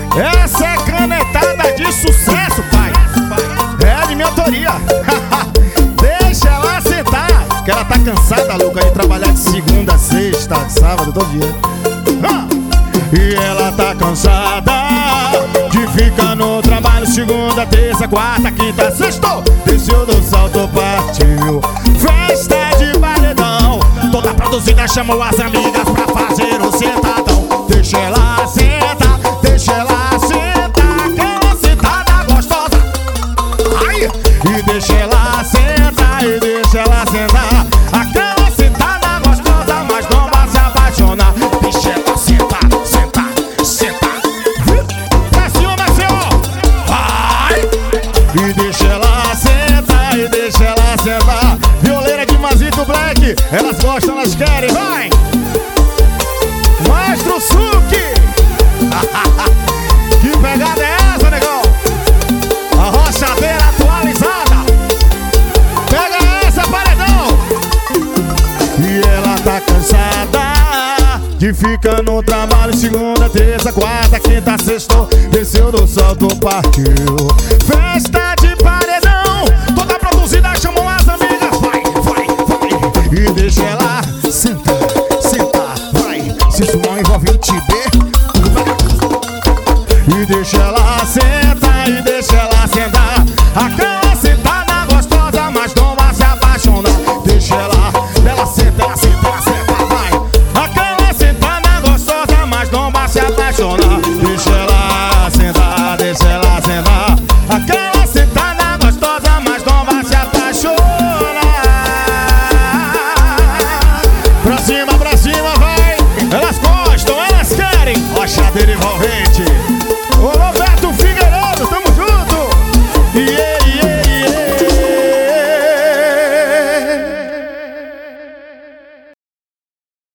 Essa é canetada de sucesso, pai. É de minha autoria. Deixa ela sentar, que ela tá cansada, louca, de trabalhar de segunda, sexta, sábado, todo dia. E ela tá cansada de ficar no trabalho segunda, terça, quarta, quinta, sexta. Desceu do salto, partiu. Festa de paredão. Toda produzida chamou as amigas pra fazer o sentadão. Deixa ela sentar, deixa ela sentar, aquela sentada gostosa. Ai! E deixa ela sentar, e deixa ela sentar, aquela sentada gostosa, mas não vai se apaixonar. Deixa ela sentar, sentar, sentar. Pra cima, vai! E deixa ela sentar, e deixa ela sentar. Violeira de Mazito Black, elas gostam, elas querem, vai! Maestro Suki! Que pegada é essa, negão? A rochadeira atualizada. Pega essa, paredão! E ela tá cansada de ficar no trabalho segunda, terça, quarta, quinta, sexta. Desceu do salto, partiu. Festa de paredão. Toda produzida chamou as amigas. Vai, vai, vai. E deixa ela sentar, sentar, vai. Se isso não envolve o Tibê, e deixa ela sentar, e deixa ela sentar, aquela sentada gostosa, mas não vai se apaixonar. Deixa ela senta, ela senta, ela senta, vai. Aquela sentada gostosa, mas não vai se apaixonar. Deixa ela sentar, deixa ela sentar, aquela sentada gostosa, mas não vai se apaixonar. Pra cima, vai. Elas gostam, elas querem. Rochadeira envolvente.